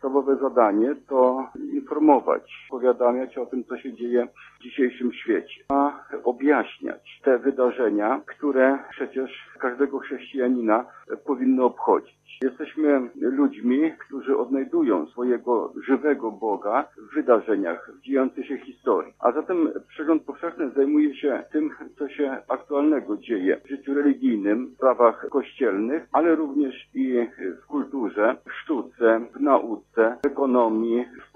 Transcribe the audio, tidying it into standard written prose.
podstawowe zadanie to informować, powiadamiać o tym, co się dzieje w dzisiejszym świecie, a objaśniać te wydarzenia, które przecież każdego chrześcijanina powinny obchodzić. Jesteśmy ludźmi, którzy odnajdują swojego żywego Boga w wydarzeniach, w dziejącej się historii. A zatem Przegląd Powszechny zajmuje się tym, co się aktualnego dzieje w życiu religijnym, w sprawach kościelnych, ale również i w kulturze, w sztuce, w nauce, w ekonomii,